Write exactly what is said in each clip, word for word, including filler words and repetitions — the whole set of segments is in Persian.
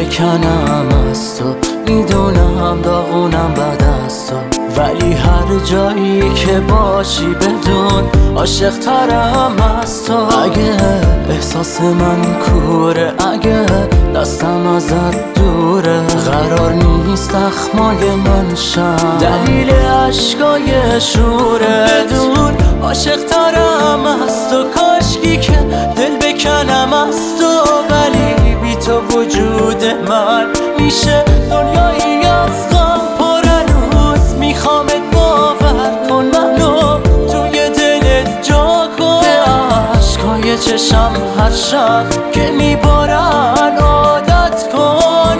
بکنم از تو. میدونم داغونم بعد از تو، ولی هر جایی که باشی بدون عاشق ترم از تو. اگه احساس من کوره، اگه دستم ازت دوره، قرار نیست اخمای من شم دلیل عشقای شوره. بدون عاشق ترم از تو، کاشکی که دل بکنم از تو، ولی بی تو وجود من میشه دنیایی از غم پر. هنوز میخوامت باور کن منو توی دلت جا کن. به عشقای چشم هر شب که میبارن عادت کن.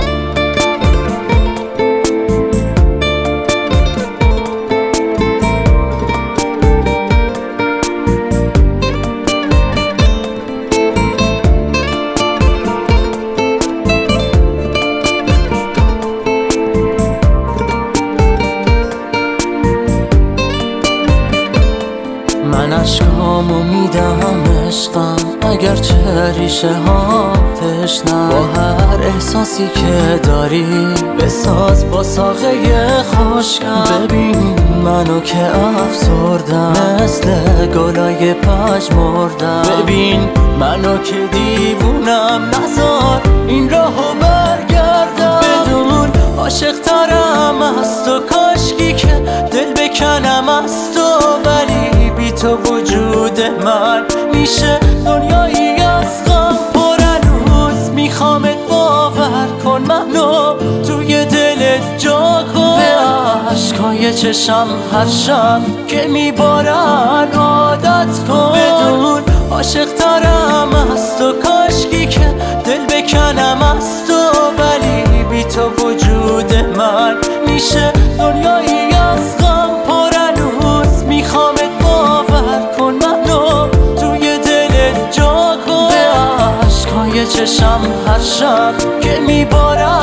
من عشقامو میدم عشقم، اگر چه ریشه ها تشنم. با هر احساسی که داری بساز با ساقه خشکم. ببین منو که افسردم، مثل گلای پژمردم. ببین منو که دیوونم، نذار این راهو برگردم. بدون عاشق ترم از تو، کاشکی که دل بکنم از تو، ولی بی تو وجود من میشه دنیایی از غم پر. هنوز میخوامت باور کن منو توی دلت جا کن. به عشقای چشم هر شب که میبارن عادت کن. بدون عاشق ترم از تو، کاشکی که دل بکنم از تو، ولی بی تو وجود من میشه دنیایی از غم پر. هنوز میخوامت باور کن منو توی دلت جا کن. به عشقای چشم هر شب که میبارن